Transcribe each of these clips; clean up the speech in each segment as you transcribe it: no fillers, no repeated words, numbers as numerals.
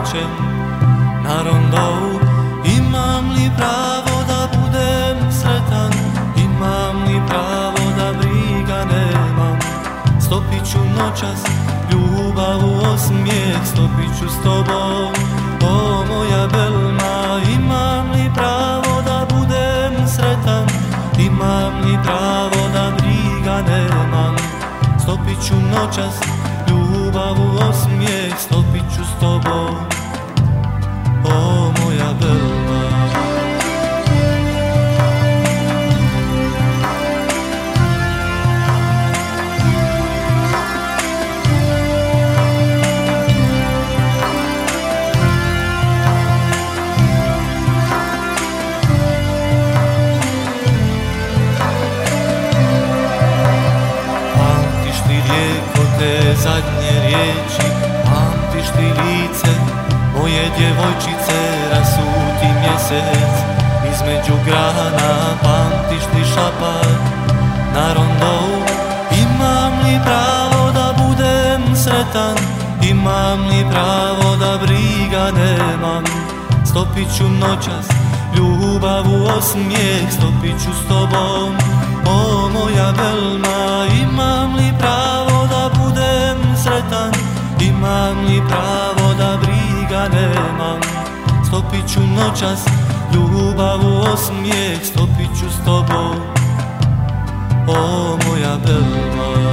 plačem na rondovu. Imam li pravo da budem sretan? Imam li pravo da briga nemam? Stopit ću noćas ljubav u osmijeh, stopit ću s tobom, o moja Belma. Imam li pravo da budem sretan? Imam li pravo da briga nemam? Stopit ću noćas ljubav u osmijeh, stopit ću s tobom, o moja Belma. Zadnje riječi, pamtiš li lice moje djevojčice, rasuti mjesec između grana, pamtiš li šapat na rondovu? Imam li pravo da budem sretan? Imam li pravo da briga nemam? Stopit ću noćas ljubav u osmijeh, stopit ću s tobom, o moja Belma. Imam li pravo da budem sretan? Imam li pravo da briga nemam? Stopit ću noćas ljubav u osmijeh, stopit ću s tobom, o moja Belma.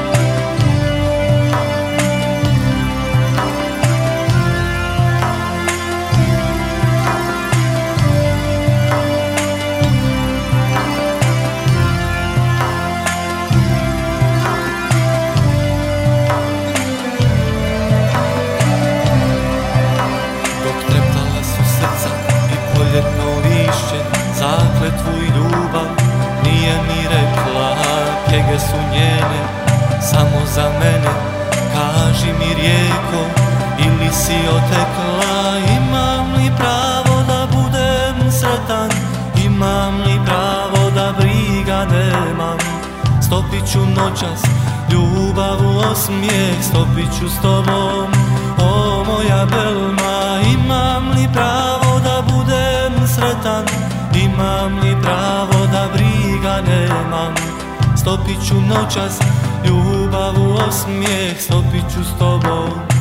Zakletvu i ljubav nije mi rekla, pjege su njene samo za mene. Kaži mi rijeko, ili si otekla? Imam li pravo da budem sretan? Imam li pravo da briga nemam? Stopit ću noćas ljubav u osmijeh, stopit ću s tobom, o moja Belma. Imam li pravo da budem sretan? Imam li pravo da briga nemam? Stopit ću noćas ljubav u osmijeh, stopit ću s tobom,